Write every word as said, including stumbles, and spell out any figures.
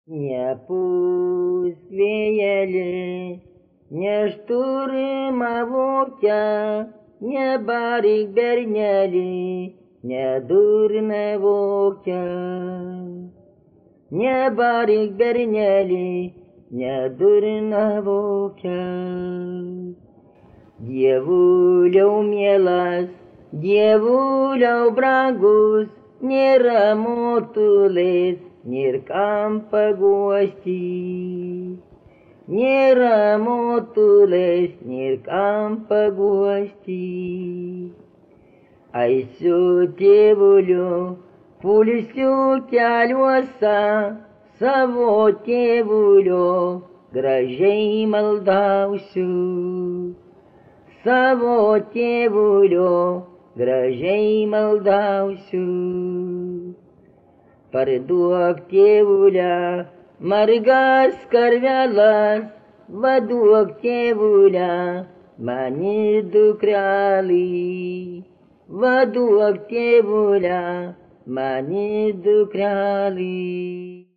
Nepūsk vėjeli, nešturima vokia, nebarik berneli, nedurna vokia. Nebarik berneli, nedurna vokia. Dievuliau mielas, dievuliau brangus, nėra motulės, nėr kam paguosti. Nėra motulės, nėr kam paguosti. Eisiu tėvuliu, pulsiu keliuose, savo tėvulio gražiai maldausiu. Savo tėvulio gražiai maldausiu. Parduok tėvulę margas karvelas, vaduok tėvulę mani dukrelį. Vaduok tėvulę mani dukrelį.